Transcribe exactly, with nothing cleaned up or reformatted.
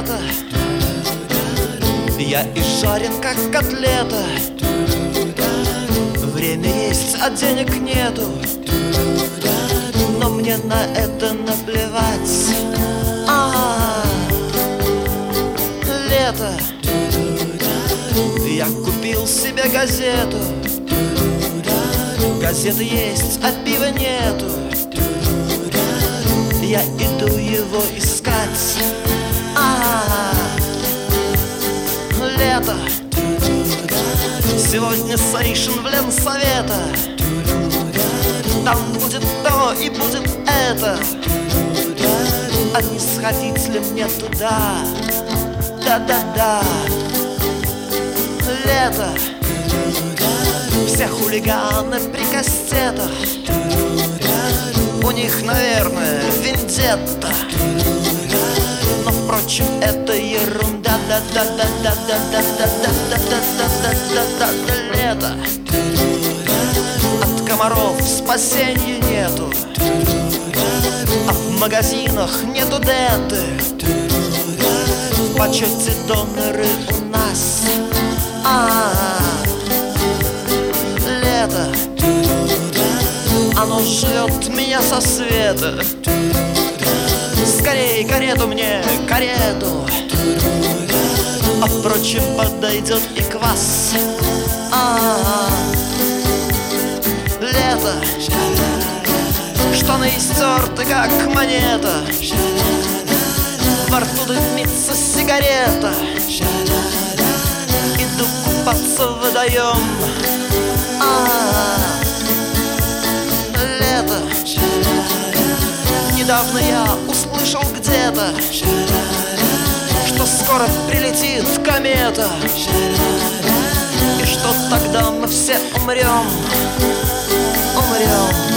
лето, я и жарен, как котлета. Время есть, а денег нету, но мне на это наплевать. А, лето, я купил себе газету. Газеты есть, а пива нету. Я иду его искать. А, лето, сегодня сейшен в Ленсовета. Там будет то и будет это. А не сходить ли мне туда? Да-да-да. Лето, все хулиганы при кастетах. У них, наверное, вендетта. Но, впрочем, это ерунда. Да-да-да-да-да-да-да-да-да-да-да-да-да-да. Лето, от комаров спасенья нету, а в магазинах нету денты. В почете доноры у нас. А, лето, оно жрет меня со света. Скорей карету мне, карету. А впрочем, подойдет и квас. А, лето, штаны истерты, как монета. Во рту дымится сигарета. Иду купаться в водоем. А, лето, недавно я услышал где-то, что скоро прилетит комета, и что тогда мы все умрем, умрем.